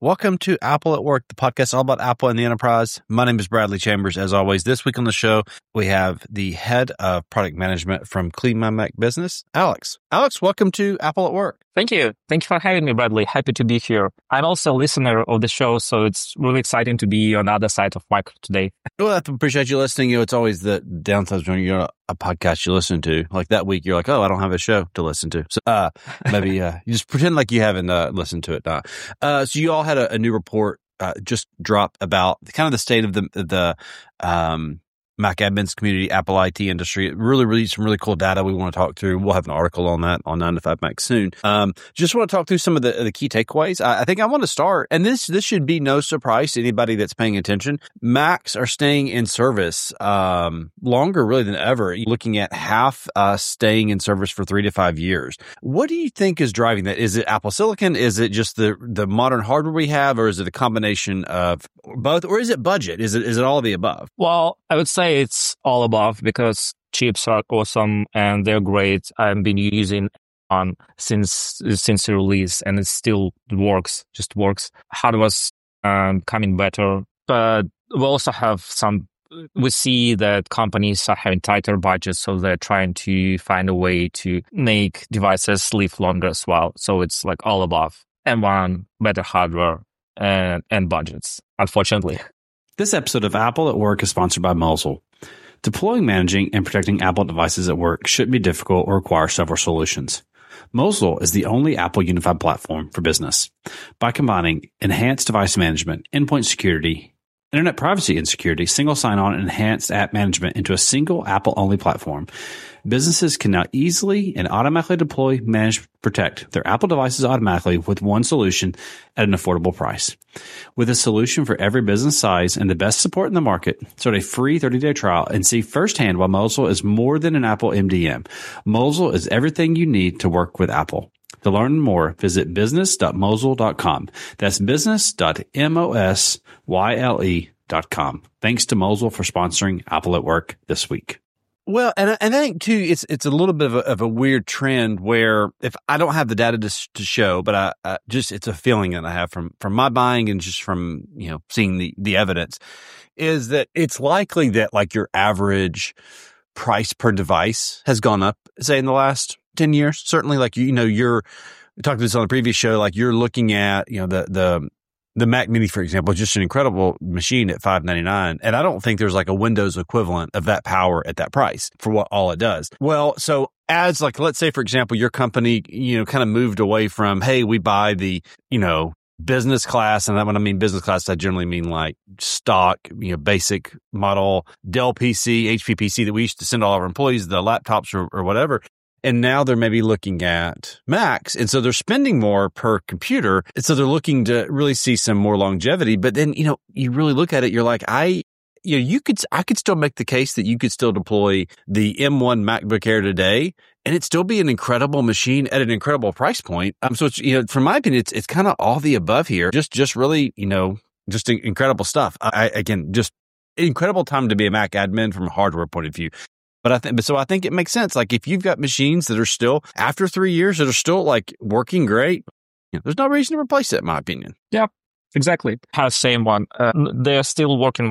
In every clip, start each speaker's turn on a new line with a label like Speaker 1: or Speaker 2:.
Speaker 1: Welcome to Apple at Work, the podcast all about Apple and the enterprise. My name is Bradley Chambers. As always, this week on the show, we have the head of product management from Clean My Mac Business, Alex. Alex, welcome to Apple at Work.
Speaker 2: Thank you. Thank you for having me, Bradley. Happy to be here. I'm also a listener of the show, so it's really exciting to be on the other side of mic today.
Speaker 1: Well, I appreciate you listening. It's always the downsides when you're on a podcast you listen to. Like that week, you're like, oh, I don't have a show to listen to. So maybe you just pretend like you haven't listened to it. So you all had a new report just drop about kind of the state of the Mac admins community, Apple IT industry. It really some really cool data we want to talk through. We'll have an article on that on 9 to 5 Mac soon. Just want to talk through some of the key takeaways. I think I want to start, and this should be no surprise to anybody that's paying attention. Macs are staying in service longer really than ever. You're looking at half staying in service for 3 to 5 years. What do you think is driving that? Is it Apple Silicon? Is it just the modern hardware we have, or is it a combination of both, or is it budget? Is it all of the above?
Speaker 2: Well, I would say it's all above because chips are awesome and they're great. I've been using on since the release, and it still works. Hardware's coming better, but we also have we see that companies are having tighter budgets, so they're trying to find a way to make devices live longer as well. So it's like all above. M1, better hardware, and budgets, unfortunately.
Speaker 3: This episode of Apple at Work is sponsored by Mosul. Deploying, managing, and protecting Apple devices at work shouldn't be difficult or require several solutions. Mosul is the only Apple unified platform for business. By combining enhanced device management, endpoint security, internet privacy and security, single sign-on, and enhanced app management into a single Apple-only platform, businesses can now easily and automatically deploy, manage, protect their Apple devices automatically with one solution at an affordable price. With a solution for every business size and the best support in the market, start a free 30-day trial and see firsthand why Mosul is more than an Apple MDM. Mosul is everything you need to work with Apple. To learn more, visit business.mosul.com. That's business.mosul.com. Thanks to Mosul for sponsoring Apple at Work this week.
Speaker 1: Well, and I think too, it's a little bit of a weird trend where if I don't have the data to show, but I just it's a feeling that I have from my buying and just from seeing the evidence, is that it's likely that like your average price per device has gone up, say in the last 10 years. Certainly, like we talked about this on the previous show. Like you're looking at the Mac Mini, for example, is just an incredible machine at $599. And I don't think there's like a Windows equivalent of that power at that price for what all it does. Well, so as like, let's say, for example, your company, kind of moved away from, hey, we buy the, business class. And when I mean business class, I generally mean like stock, basic model Dell PC, HP PC that we used to send all our employees, the laptops or whatever. And now they're maybe looking at Macs. And so they're spending more per computer. And so they're looking to really see some more longevity. But then, you really look at it, you're like, I could still make the case that you could still deploy the M1 MacBook Air today and it'd still be an incredible machine at an incredible price point. So it's, from my opinion, it's kind of all the above here. Just really, just incredible stuff. Just incredible time to be a Mac admin from a hardware point of view. But I think it makes sense. Like if you've got machines that are still after 3 years that are still like working great, there's no reason to replace it, in my opinion.
Speaker 2: Yeah, exactly. Have the same one. They're still working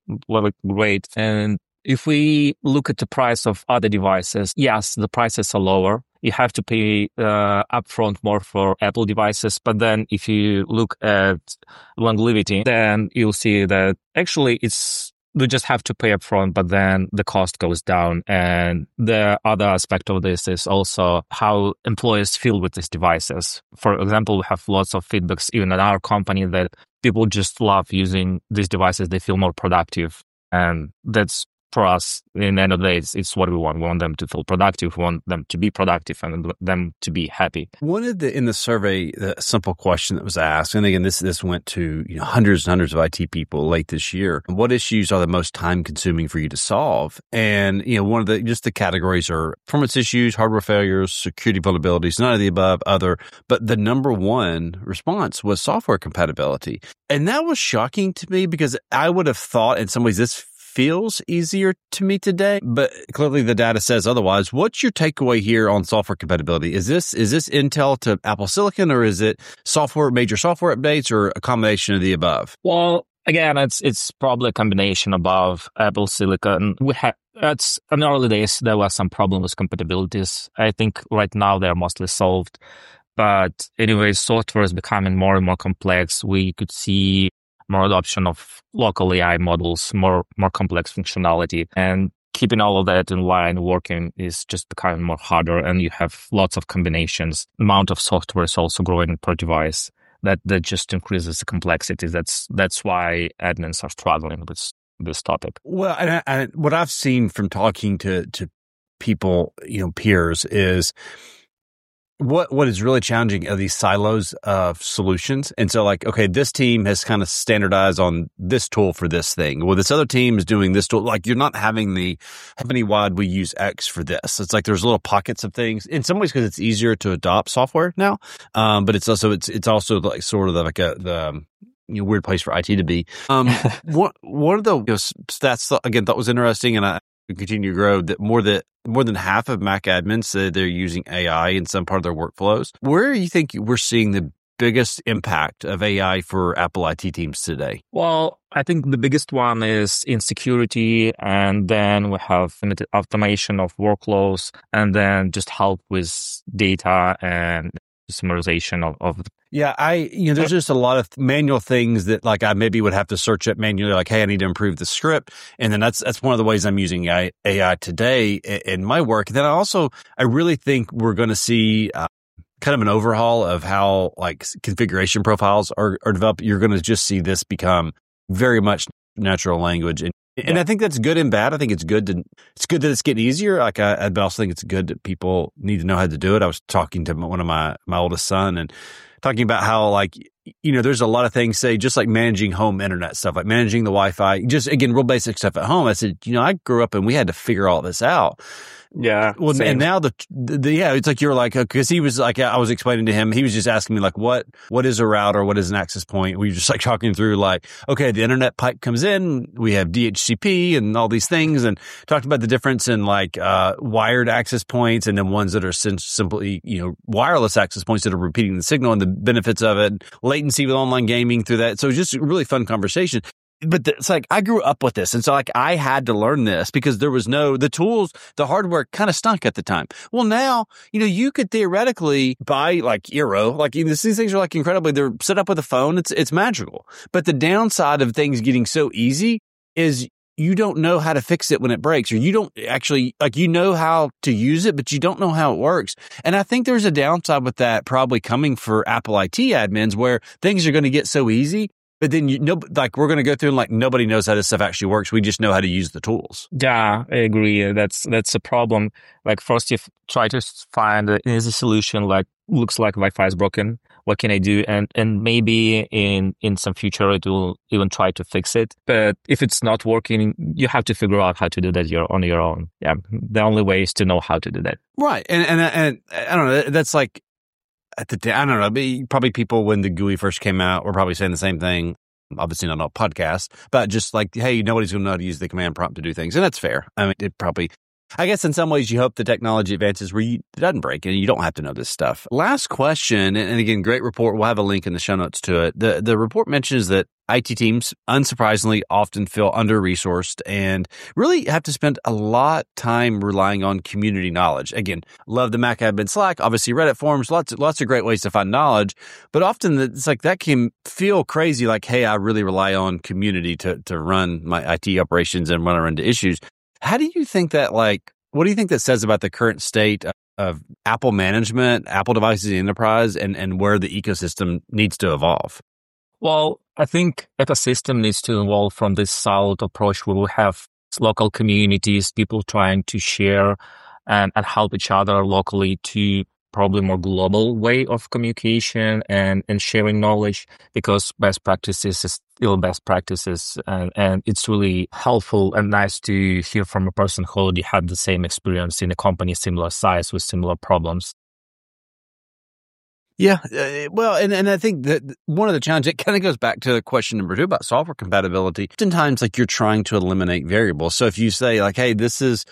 Speaker 2: great. And if we look at the price of other devices, yes, the prices are lower. You have to pay upfront more for Apple devices. But then if you look at longevity, then you'll see that actually we just have to pay upfront, but then the cost goes down. And the other aspect of this is also how employees feel with these devices. For example, we have lots of feedbacks, even at our company, that people just love using these devices. They feel more productive. And that's, for us, in the end of the day, it's what we want. We want them to feel productive. We want them to be productive and them to be happy.
Speaker 1: In the survey, the simple question that was asked, and again, this went to hundreds and hundreds of IT people late this year. What issues are the most time consuming for you to solve? And one of the categories are performance issues, hardware failures, security vulnerabilities, none of the above, other. But the number one response was software compatibility, and that was shocking to me because I would have thought in some ways this feels easier to me today, but clearly the data says otherwise. What's your takeaway here on software compatibility? Is this Intel to Apple Silicon, or is it major software updates, or a combination of the above?
Speaker 2: Well, again, it's probably a combination above Apple Silicon. It's in the early days, there was some problem with compatibilities. I think right now they're mostly solved. But anyway, software is becoming more and more complex. We could see more adoption of local AI models, more complex functionality, and keeping all of that in line working is just becoming more harder. And you have lots of combinations. The amount of software is also growing per device. That just increases the complexity. That's why admins are struggling with this topic.
Speaker 1: Well, and what I've seen from talking to people, peers, is what is really challenging are these silos of solutions. And so like, okay, this team has kind of standardized on this tool for this thing. Well, this other team is doing this tool. Like, you're not having the company-wide, we use X for this. It's like there's little pockets of things in some ways because it's easier to adopt software now. But it's also like sort of like the weird place for IT to be. One of the stats again thought was interesting, and I continue to grow, that more than half of Mac admins say they're using AI in some part of their workflows. Where do you think we're seeing the biggest impact of AI for Apple IT teams today?
Speaker 2: Well, I think the biggest one is in security, and then we have automation of workflows, and then just help with data and summarization of
Speaker 1: Yeah, there's just a lot of manual things that like I maybe would have to search up manually, like, hey, I need to improve the script. And then that's one of the ways I'm using AI today in my work. Then I really think we're going to see kind of an overhaul of how like configuration profiles are developed. You're going to just see this become very much natural language. And I think that's good and bad. I think it's good that it's getting easier. Like but I also think it's good that people need to know how to do it. I was talking to one of my oldest son and talking about how like, there's a lot of things, say, just like managing home internet stuff, like managing the Wi-Fi, just again, real basic stuff at home. I said, I grew up and we had to figure all this out.
Speaker 2: Yeah.
Speaker 1: Well,
Speaker 2: same.
Speaker 1: and now it's like you're like, because he was like, I was explaining to him, he was just asking me like, what is a router? What is an access point? We were just like talking through like, okay, the internet pipe comes in, we have DHCP and all these things, and talked about the difference in like wired access points and then ones that are simply, wireless access points that are repeating the signal and the benefits of it, latency with online gaming through that. So it was just a really fun conversation. But it's like I grew up with this. And so like I had to learn this because there was the tools, the hardware kind of stunk at the time. Well, now, you could theoretically buy like Eero, like these things are like incredibly, they're set up with a phone. It's magical. But the downside of things getting so easy is you don't know how to fix it when it breaks, or you don't actually like, how to use it, but you don't know how it works. And I think there's a downside with that probably coming for Apple IT admins where things are going to get so easy. But then we're going to go through and like nobody knows how this stuff actually works. We just know how to use the tools.
Speaker 2: Yeah, I agree. That's a problem. Like first you try to find an easy solution, like looks like Wi-Fi is broken. What can I do? And maybe in some future it will even try to fix it. But if it's not working, you have to figure out how to do that on your own. Yeah, the only way is to know how to do that.
Speaker 1: Right. And I don't know. That's like, I don't know, probably people when the GUI first came out were probably saying the same thing, obviously not on a podcast, but just like, hey, nobody's going to know how to use the command prompt to do things. And that's fair. I mean, I guess in some ways you hope the technology advances where it doesn't break and you don't have to know this stuff. Last question, and again, great report. We'll have a link in the show notes to it. The report mentions that IT teams, unsurprisingly, often feel under-resourced and really have to spend a lot of time relying on community knowledge. Again, love the Mac admin Slack, obviously Reddit forums, lots of great ways to find knowledge. But often it's like that can feel crazy, like, hey, I really rely on community to run my IT operations and when I run into issues. How do you think that, what do you think that says about the current state of Apple management, Apple devices in the enterprise, and where the ecosystem needs to evolve?
Speaker 2: Well, I think ecosystem needs to evolve from this siloed approach where we have local communities, people trying to share and help each other locally to probably more global way of communication and sharing knowledge, because best practices is still best practices. And it's really helpful and nice to hear from a person who already had the same experience in a company similar size with similar problems.
Speaker 1: Yeah. Well, and I think that one of the challenges, it kind of goes back to question number 2 about software compatibility. Oftentimes, like, you're trying to eliminate variables. So if you say like, hey,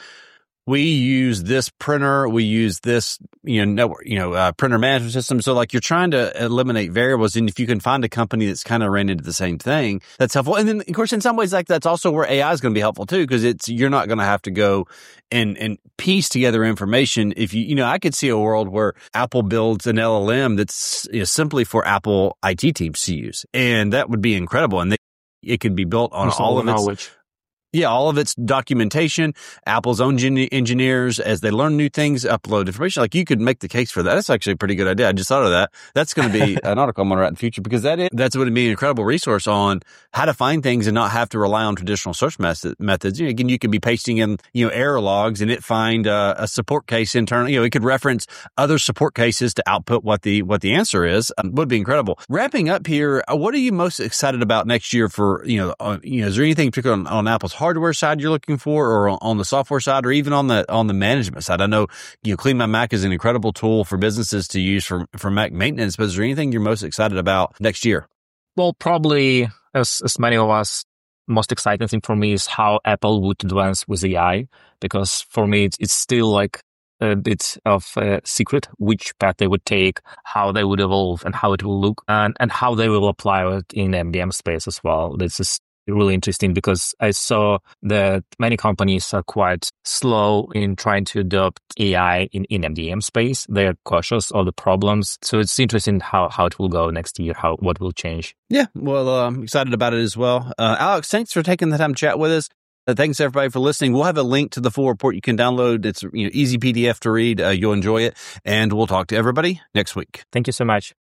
Speaker 1: we use this printer, we use this, network, printer management system. So like, you're trying to eliminate variables. And if you can find a company that's kind of ran into the same thing, that's helpful. And then of course, in some ways, like, that's also where AI is going to be helpful too, because you're not going to have to go and piece together information. If I could see a world where Apple builds an LLM that's simply for Apple IT teams to use. And that would be incredible. And it could be built on all of its all of its documentation, Apple's own engineers, as they learn new things, upload information. Like, you could make the case for that. That's actually a pretty good idea. I just thought of that. That's going to be an article I'm going to write in the future, because that's going to be an incredible resource on how to find things and not have to rely on traditional search methods. Again, you could be pasting in, error logs, and it find a support case internally. It could reference other support cases to output what the answer is. Would be incredible. Wrapping up here, what are you most excited about next year for, is there anything particular on Apple's hardware side you're looking for, or on the software side, or even on the management side? I know, Clean My Mac is an incredible tool for businesses to use for Mac maintenance, but is there anything you're most excited about next year?
Speaker 2: Well, probably, as many of us, most exciting thing for me is how Apple would advance with AI, because for me, it's still like a bit of a secret which path they would take, how they would evolve, and how it will look, and how they will apply it in MDM space as well. This is really interesting, because I saw that many companies are quite slow in trying to adopt AI in MDM space. They're cautious of the problems. So it's interesting how it will go next year, what will change.
Speaker 1: Yeah, well, I'm excited about it as well. Alex, thanks for taking the time to chat with us. Thanks, everybody, for listening. We'll have a link to the full report you can download. It's easy PDF to read. You'll enjoy it. And we'll talk to everybody next week.
Speaker 2: Thank you so much.